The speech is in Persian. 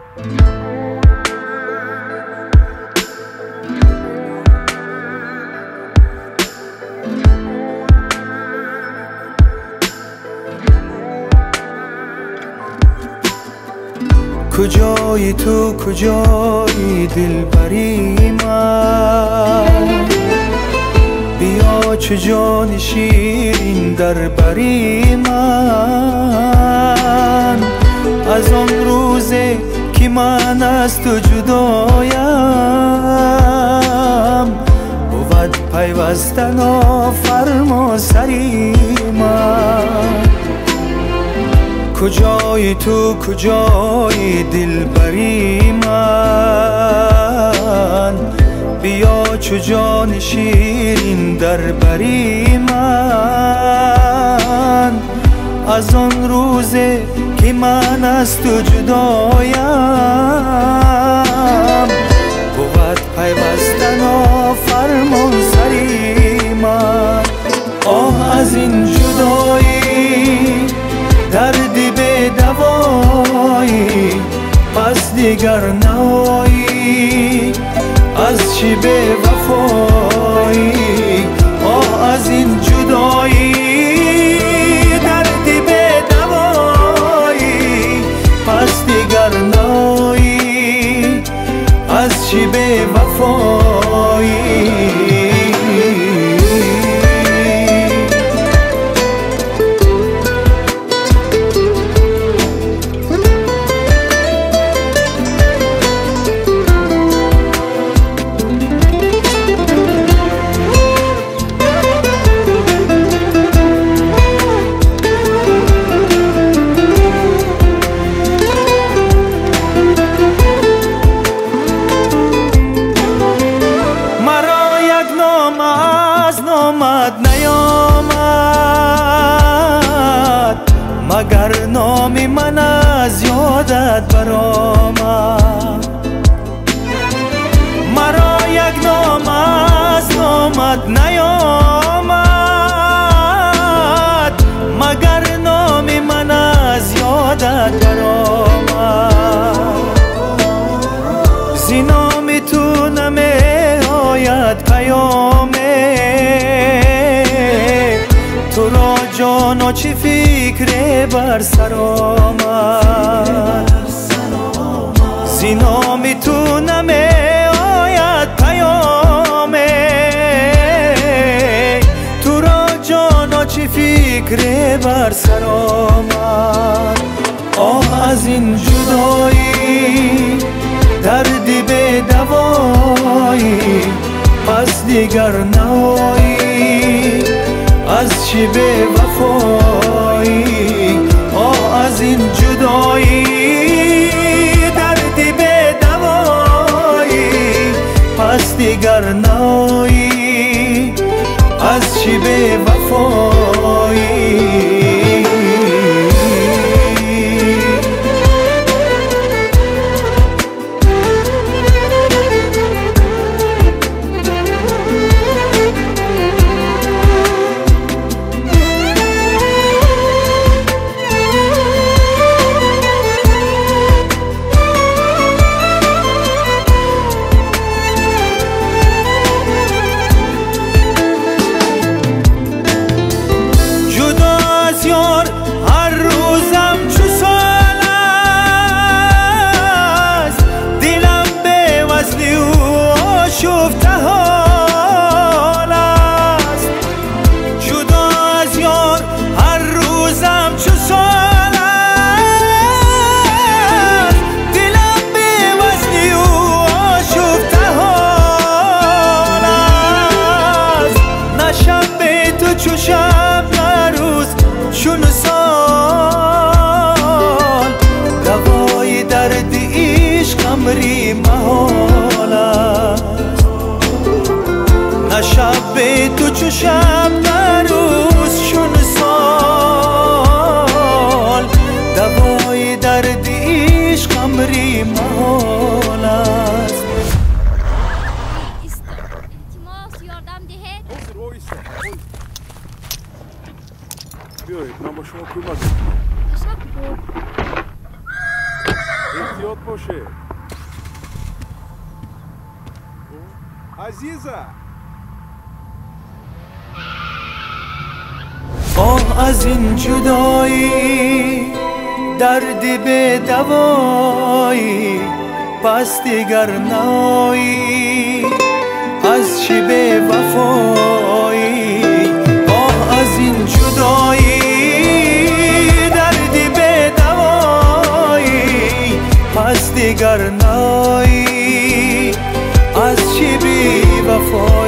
کجایی تو کجایی دلبری من، بیا چو جان شیرین در بری من. از آن روزه که من از تو جدایم، بود پیوستن و فرما سری من. کجایی تو کجایی دلبری من، بیا چو جان شیرین در بری من. از آن روزه که من از تو جدایم، بود پیوستن و فرمان سری من. آه از این جدایی دردی به دوایی، پس دیگر نهایی از چی به وفایی. آه از این جدایی دردی به دوایی، پس دیگر نهایی از چی به وفایی. مگر نام من از یادت برآمد، مرا یک نام از نامت نیامد. مگر نام من از یادت برآمد، زی نام تو نمی آید پیامه. تو را جانا چی فکر بر سر آمد، زی نام تو نمی آید پیامه. تو را جانا چی فکر بر سر آمد. آه از این جدایی دردی به دوایی، پس دیگر نهایی از چی به وفایی. آه از این جدایی دردی به دوایی، پس دیگر نهایی از چی به وفایی. هر روزم چو سال است، دلم به وصل او آشفته حال است. جدا از یار هر روزم چو سال است، دلم به وصل او آشفته حال است. نه شب به تو چو شب نه روز چون سال، دوای درد عشق امری محال است. نه شب به تو چو شب نه روز چون سال، دوای درد عشق امری محال است. بیایید من با شما کمک کنم. احتیاط باشه. عزیزم آه از این جدایی، دردی به دوایی، پس دیگر نایی، از چی به وفایی. آه از این جدایی، دردی به دوایی، پس دیگر نایی، از چی به وفایی.